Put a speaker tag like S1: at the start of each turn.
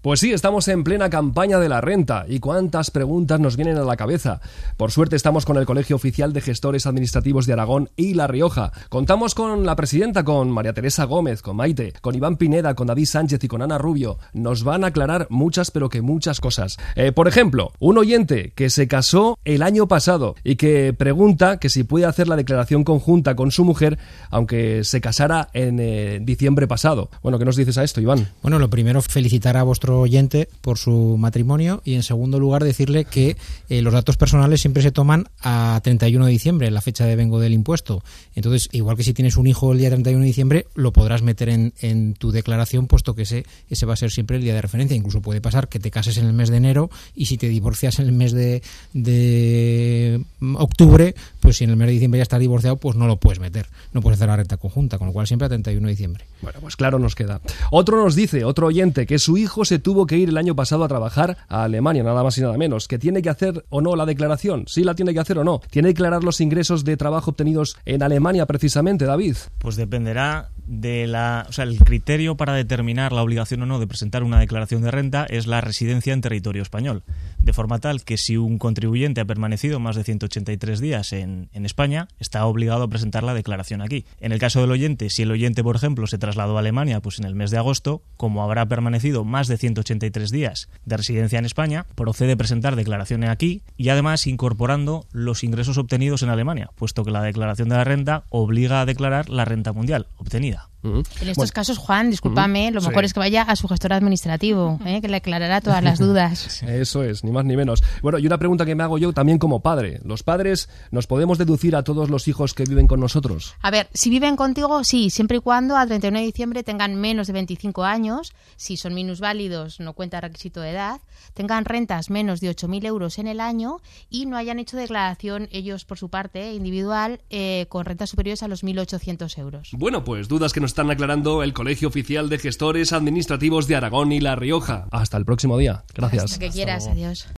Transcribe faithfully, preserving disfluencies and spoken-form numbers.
S1: Pues sí, estamos en plena campaña de la renta y cuántas preguntas nos vienen a la cabeza. Por suerte estamos con el Colegio Oficial de Gestores Administrativos de Aragón y La Rioja. Contamos con la presidenta, con María Teresa Gómez, con Maite, con Iván Pineda, con David Sánchez y con Ana Rubio. Nos van a aclarar muchas, pero que muchas cosas. Eh, por ejemplo, un oyente que se casó el año pasado y que pregunta que si puede hacer la declaración conjunta con su mujer, aunque se casara en eh, diciembre pasado. Bueno, ¿qué nos dices a esto, Iván?
S2: Bueno, lo primero, felicitar a vuestro oyente por su matrimonio y en segundo lugar decirle que eh, los datos personales siempre se toman a treinta y uno de diciembre, la fecha de vengo del impuesto. Entonces, igual que si tienes un hijo el día treinta y uno de diciembre, lo podrás meter en, en tu declaración, puesto que ese, ese va a ser siempre el día de referencia. Incluso puede pasar que te cases en el mes de enero y si te divorcias en el mes de, de octubre, pues si en el mes de diciembre ya estás divorciado, pues no lo puedes meter. No puedes hacer la renta conjunta, con lo cual siempre a treinta y uno de diciembre.
S1: Bueno, pues claro nos queda. Otro nos dice, otro oyente, que su hijo se tuvo que ir el año pasado a trabajar a Alemania, nada más y nada menos. ¿Que tiene que hacer o no la declaración? ¿Sí la tiene que hacer o no? ¿Tiene que declarar los ingresos de trabajo obtenidos en Alemania precisamente, David?
S3: Pues dependerá de la... O sea, el criterio para determinar la obligación o no de presentar una declaración de renta es la residencia en territorio español. De forma tal que si un contribuyente ha permanecido más de ciento ochenta y tres días en, en España, está obligado a presentar la declaración aquí. En el caso del oyente, si el oyente, por ejemplo, se trasladó a Alemania pues en el mes de agosto, como habrá permanecido más de ciento ochenta y tres días de residencia en España, procede presentar declaraciones aquí y además incorporando los ingresos obtenidos en Alemania, puesto que la declaración de la renta obliga a declarar la renta mundial obtenida.
S4: Uh-huh. En estos bueno. casos, Juan, discúlpame, uh-huh. lo mejor sí. es que vaya a su gestor administrativo, ¿eh? que le aclarará todas las dudas.
S1: Eso es, ni más ni menos. Bueno, y una pregunta que me hago yo también como padre. ¿Los padres nos podemos deducir a todos los hijos que viven con nosotros?
S4: A ver, si viven contigo, sí, siempre y cuando a treinta y uno de diciembre tengan menos de veinticinco años, si son minusválidos, no cuenta requisito de edad, tengan rentas menos de ocho mil euros en el año y no hayan hecho declaración ellos por su parte individual eh, con rentas superiores a los mil ochocientos euros.
S1: Bueno, pues dudas que nos están aclarando el Colegio Oficial de Gestores Administrativos de Aragón y La Rioja. Hasta el próximo día. Gracias.
S4: Hasta que quieras. Adiós.